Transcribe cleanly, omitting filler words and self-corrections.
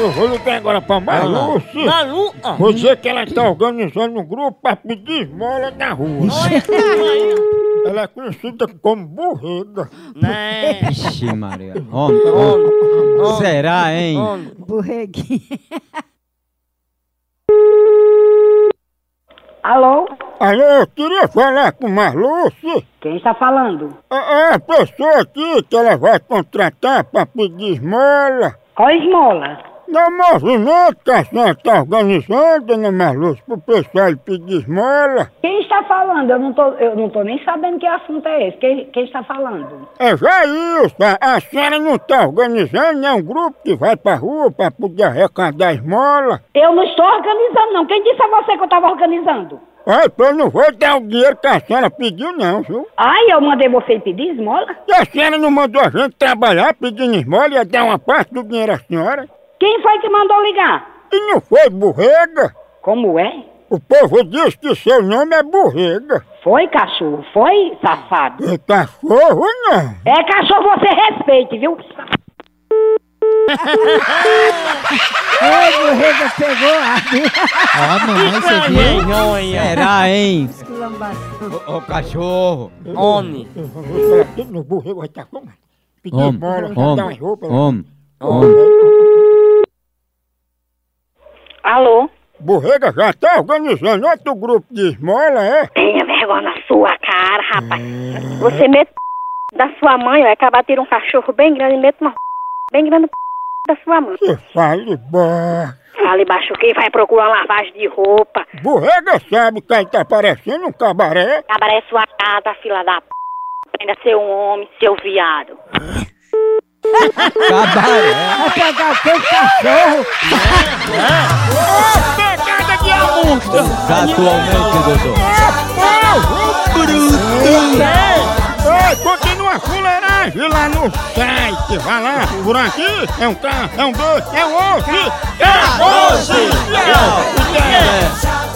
Eu vou ligar agora pra Marluce. Malu? Vou dizer que ela tá organizando um grupo pra pedir esmola na rua. Ela é conhecida como burrega. Né? Ixi, Maria. Homem. Será, hein? Borreguinha. Alô? Alô, eu queria falar com Marluce. Quem está falando? É a pessoa aqui que ela vai contratar pra pedir esmola. Qual esmola? No movimento que a senhora está organizando, dona Marluce, pro pessoal pedir esmola. Quem está falando? Eu não tô nem sabendo que assunto é esse. Quem está falando? É Jailson, a senhora não está organizando, é um grupo que vai pra rua pra poder arrecadar esmola. Eu não estou organizando, não. Quem disse a você que eu estava organizando? Ai, eu não vou dar o dinheiro que a senhora pediu não, viu? Ai, eu mandei você pedir esmola? E a senhora não mandou a gente trabalhar pedindo esmola e ia dar uma parte do dinheiro à senhora? Quem foi que mandou ligar? E não foi Borrega? Como é? O povo diz que seu nome é Borrega. Foi, cachorro? Foi, safado? É cachorro, não. É, cachorro, você respeite, viu? Ei, borrega pegou a Mamãe, você viu? Será, hein? esculambação. Ô, cachorro. Homem. Eu vou falar tudo no Borrega, vai estar como? Pedir Homem, esmola, vai dar umas roupas. homem. Alô? Borrega já tá organizando outro grupo de esmola, é? Tenha vergonha na sua cara, rapaz. Você mete da sua mãe, vai acabar tendo um cachorro bem grande e mete uma bem grande da sua mãe. Você fale baixo. Fale baixo quem vai procurar uma lavagem de roupa. Borrega sabe que aí tá parecendo um cabaré. Cabaré sua casa, fila da p. Aprenda a ser um homem, seu viado. Cabaré. Vai pegar o teu cachorro. Pegada de amostra! Atualmente, doutor. Continua a fuleiragem lá no site. Vai lá, por aqui é um K, é um 2, é um osso. É osso!